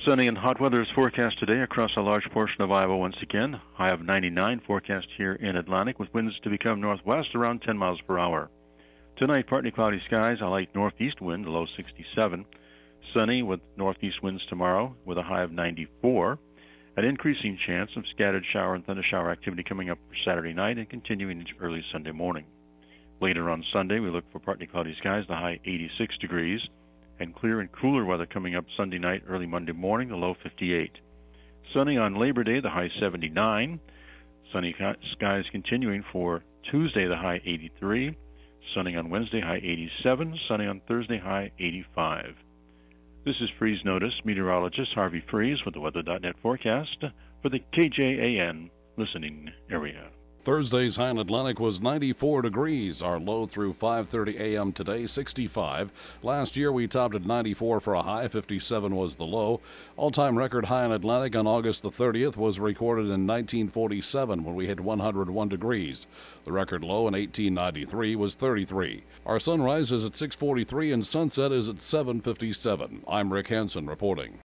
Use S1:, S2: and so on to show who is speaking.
S1: Sunny and hot weather is forecast today across a large portion of Iowa once again. High of 99 forecast here in Atlantic with winds to become northwest around 10 miles per hour. Tonight, partly cloudy skies, a light northeast wind, a low 67. Sunny with northeast winds tomorrow with a high of 94. An increasing chance of scattered shower and thundershower activity coming up for Saturday night and continuing into early Sunday morning. Later on Sunday, we look for partly cloudy skies, the high 86 degrees, and clear and cooler weather coming up Sunday night, early Monday morning, the low 58. Sunny on Labor Day, the high 79. Sunny skies continuing for Tuesday, the high 83. Sunny on Wednesday, high 87. Sunny on Thursday, high 85. This is Freeze Notice meteorologist Harvey Freeze with the Weather.net forecast for the KJAN listening area.
S2: Thursday's high in Atlantic was 94 degrees. Our low through 5:30 a.m. today, 65. Last year we topped at 94 for a high, 57 was the low. All-time record high in Atlantic on August the 30th was recorded in 1947 when we hit 101 degrees. The record low in 1893 was 33. Our sunrise is at 6:43 and sunset is at 7:57. I'm Rick Hansen reporting.